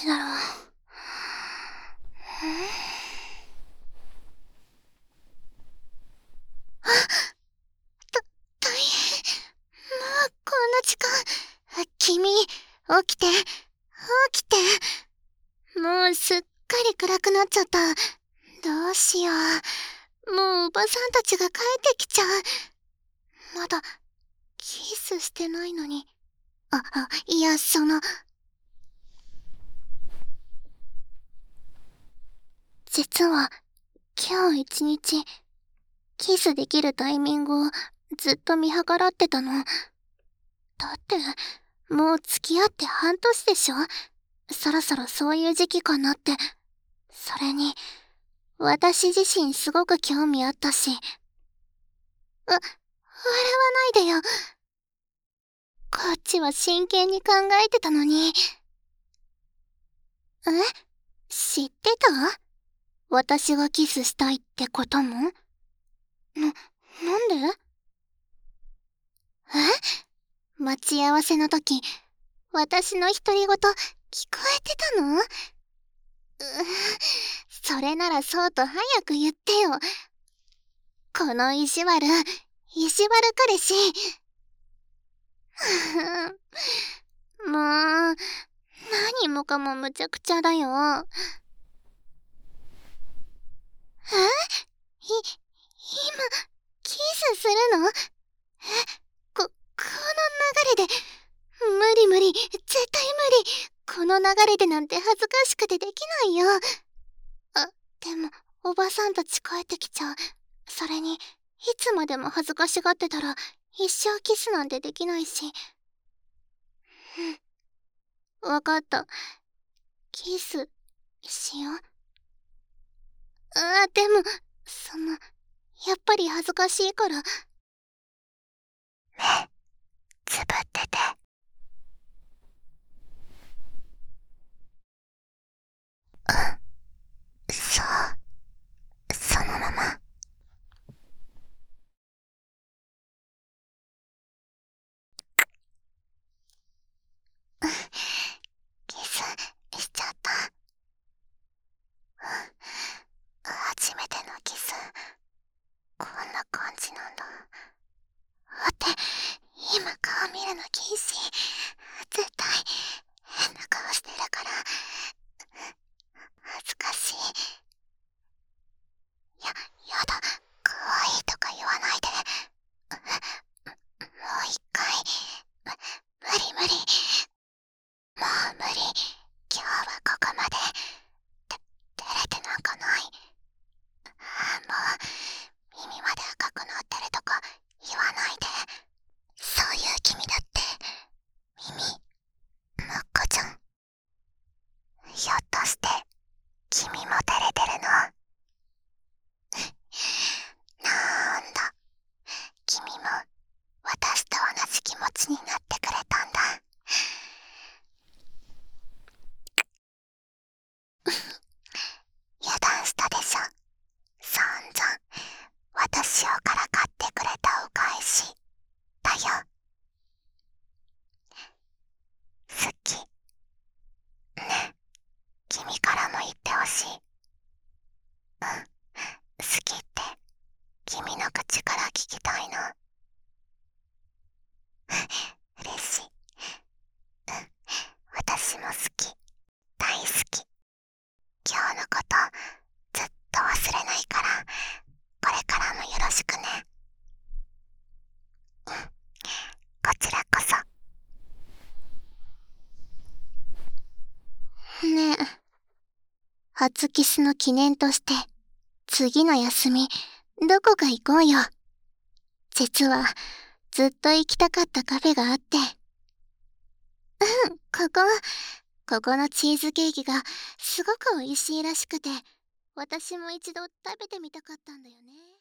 ちだろう。大変。もうこんな時間。君、起きて、起きて。もうすっかり暗くなっちゃった。どうしよう。もうおばさんたちが帰ってきちゃう。まだ、キスしてないのに。いや、実は、今日一日、キスできるタイミングをずっと見計らってたの。だって、もう付き合って半年でしょ？そろそろそういう時期かなって。それに、私自身すごく興味あったし。笑わないでよ。こっちは真剣に考えてたのに。知ってた？私がキスしたいってことも？なんで？待ち合わせの時、私の独り言、聞こえてたの？それならそうと早く言ってよ。この意地悪彼氏。もう、何もかもむちゃくちゃだよ。今、キスするの？この流れで、無理、絶対無理。この流れでなんて恥ずかしくてできないよ。でも、おばさんたち帰ってきちゃう。それに、いつまでも恥ずかしがってたら、一生キスなんてできないし。わかった。キス、しよう。でも、やっぱり恥ずかしいから。目、つぶってて。そう、そのまま。キスしちゃった。初めてのキス、こんな感じなんだ。って、今顔見るの禁止。絶対、変な顔してるから。恥ずかしい。やだ、可愛いとか言わないで。もう一回。無理。もう無理。今日はここまで。照れてなんかない。もう、耳まで赤くなってるとか言わないで。そういう君だって、耳、真っ赤じゃん。ひょっとして、君も照れてるの？なんだ、君も私と同じ気持ちになってくれたんだ。油断したでしょ。散々、私をからかってくれたお返し、だよ。好き。ね、君からも言ってほしい。好きって、君の口から聞きたいな。嬉しい。私も好き。大好き。今日のこと、ずっと忘れないから、これからもよろしくね。こちらこそ。ねえ、初キスの記念として、次の休み、どこか行こうよ。実は、ずっと行きたかったカフェがあって。ここ、ここのチーズケーキがすごく美味しいらしくて、私も一度食べてみたかったんだよね。